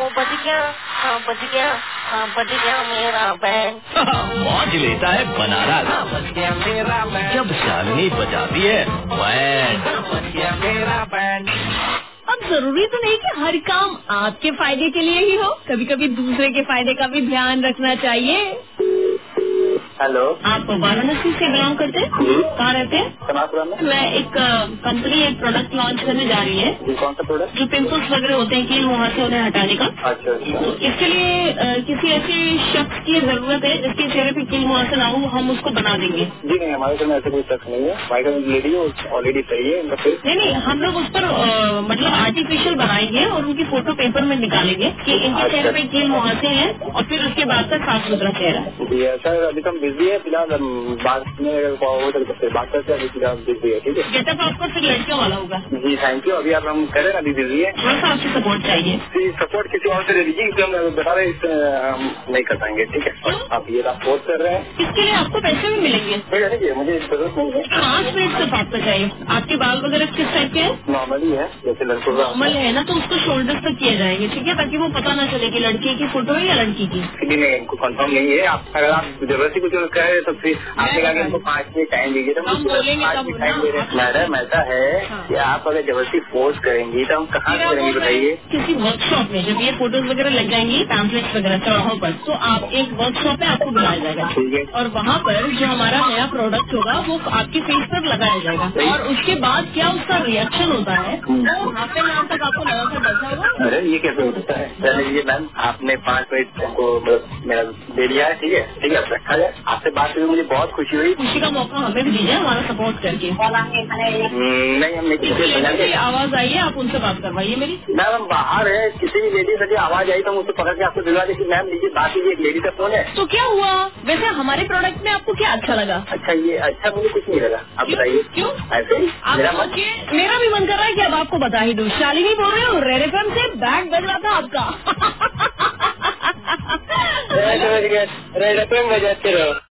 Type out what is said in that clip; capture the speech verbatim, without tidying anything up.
बज गया, हाँ बज गया, हाँ बज गया मेरा बैंड। मौज लेता है बनारस, हाँ बज गया मेरा बैंड। जब शालिनी बजाती है बैंड। हाँ बज गया मेरा बैंड। अब जरूरी तो नहीं कि हर काम आपके फायदे के लिए ही हो, कभी कभी दूसरे के फायदे का भी ध्यान रखना चाहिए। हेलो, आप वाराणसी से बिलोंग करते हैं? कहाँ रहते हैं? कनापुरा में। मैं एक कंपनी एक प्रोडक्ट लॉन्च करने जा रही है। जी, कौन सा प्रोडक्ट? जो पिंपल्स वगैरह होते हैं कि वहाँ से उन्हें हटाने का। अच्छा अच्छा। तो इसके लिए अ, किसी ऐसे शख्स की जरूरत है जिसके चेहरे पे कील वहाँ से ना हो, हम उसको बना देंगे। जी नहीं, हमारे घर में ऐसा कोई शख्स नहीं है। हमारे घर में लेडी है, ऑलरेडी सही है इनका फेस। नहीं नहीं, हम लोग उस पर अ, मतलब आर्टिफिशियल बनाएंगे और उनकी फोटो पेपर में निकालेंगे कि इनके चेहरे पे कील वहाँ से है और फिर उसके बाद तक साफ सुथरा चेहरा। जी सर, अभी तो हम बिजी है फिलहाल, बात में हो सकते बात करते हैं, अभी फिलहाल बिजी है। ठीक है, गेटअप आपका फिर लड़कियों वाला होगा। जी थैंक यू। अभी आप हम कह रहे हैं अभी बिजी है, थोड़ा सा आपसे सपोर्ट चाहिए। जी सपोर्ट किसी और से दे दीजिए क्योंकि हम बता रहे हैं हम नहीं कर पाएंगे। ठीक है, आप ये सपोर्ट कर रहे हैं, इसके लिए आपको पैसे भी मिलेंगे। ठीक है, मुझे जरूरत नहीं है। पाँच मिनट सिर्फ आपको चाहिए। आपके बाल वगैरह किस टाइप के हैं? नॉर्मली है, जैसे लड़कों का नॉर्मल है ना, तो उसको शोल्डर तक किए जाएंगे, ठीक है, ताकि वो पता ना चले कि लड़के की फोटो है या लड़की की। नहीं नहीं, इनको कंफर्म नहीं है। आप अगर आप जबरदस्ती कुछ कह रहे तो फिर आपने कहा कि इनको पाँच मिनट टाइम दीजिए, तो हम बोलेंगे पाँच तब मिनट ना। टाइम दे रहे हैं। मैडम ऐसा है कि आप अगर जबरदस्ती फोर्स करेंगी तो हम कहाँ से फिर करेंगे आप बताइए। किसी वर्कशॉप में जब ये फोटोज वगैरह लग जाएंगी पैम्पलेट्स वगैरह चौराहों पर, तो आप एक वर्कशॉप में आपको बुलाया जाएगा। ठीक है, और वहाँ पर जो हमारा नया प्रोडक्ट होगा वो आपके फेस पर लगाया जाएगा और उसके बाद क्या उसका रिएक्शन होता है वो हाफ एन आवर तक आपको लगातार बैठा होगा। अरे ये कैसे होता है? चल लीजिए मैम, आपने पाँच मिनट को मेरा दे दिया है। ठीक है ठीक है, रखा जाए। आपसे बात करके मुझे बहुत खुशी हुई। खुशी का मौका हमें भी दीजिए हमारा सपोर्ट करके। हम्म, नहीं हम किसी लेडी की नहीं। आवाज आई है, आप उनसे बात करवाइए मेरी। मैम हम बाहर है, किसी भी लेडी से आवाज आई तो हम उसको पकड़ के आपको दिलवा देगी। मैम लीजिए बात कीजिए, एक लेडी का फोन है। तो क्या हुआ? वैसे हमारे प्रोडक्ट में आपको क्या अच्छा लगा? अच्छा ये अच्छा, मुझे कुछ नहीं लगा। आप क्यों? बताइए। क्यों? ऐसे ही आप मेरा मन। सोचिए, मेरा भी मन कर रहा है कि अब आपको बता ही दूं। शालिनी बोल रहे हो, रेड एफएम से बैग बज रहा था आपका। रेड एफएम बजाते रहो।